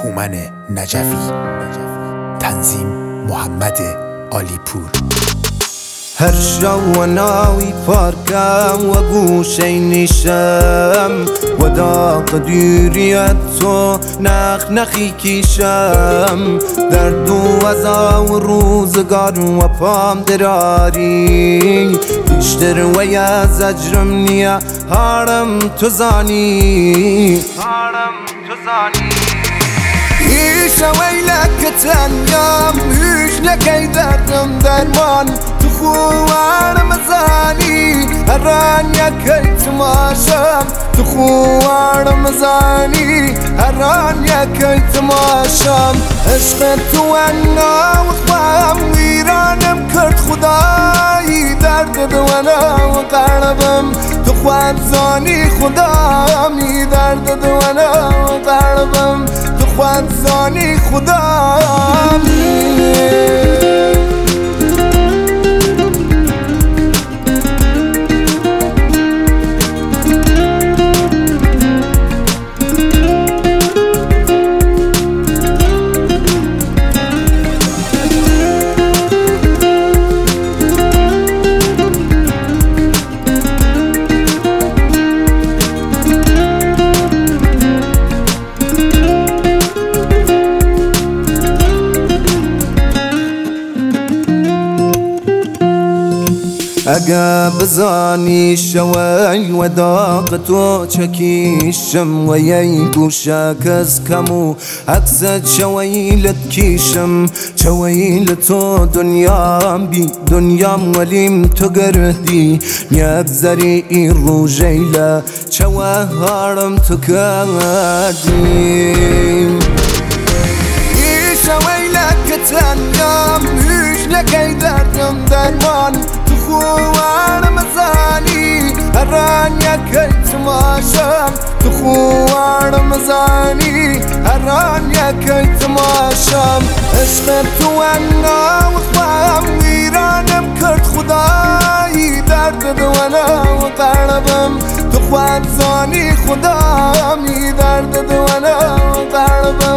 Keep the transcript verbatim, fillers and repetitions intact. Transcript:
هومن نجفی. تنظیم محمد عالیپور. هر شو ناوی پارکم و گوشه نیشم و دا قدیریت تو نخ نخی کیشم در دو ازا و روزگار و پام دراری بیشتر و یا زجرم نیا هارم تو زانی هارم تو زانی ایش ویلک تنگم هیش نکی دردم درمان خوار مزانی هران یکی تماشم تو خوار مزانی هران یکی تماشم عشق تو انا و خوام ویرانم کرد خدایی درد دوانا و قلبم تو خواد زانی خدامی درد دوانا و قلبم تو خواد زانی خدامی. اگه بزانی شوی و داغ تو چکیشم و یی گوشه کس کمو اکسد شوی لت کیشم چوی لتو دنیام بی دنیام ولیم تو گردی یک زری ای رو جیله چوه هارم تو کردی ای شوی لکتن یام هیش نکی دردم درمان خوار مزانی هران یکی تماشم تو خوار مزانی هران یکی تماشم عشق تو انا و خوام ویرانم کرد خدایی درد دوانا و قلبم تو خواد زانی خدامی درد دوانا و قلبم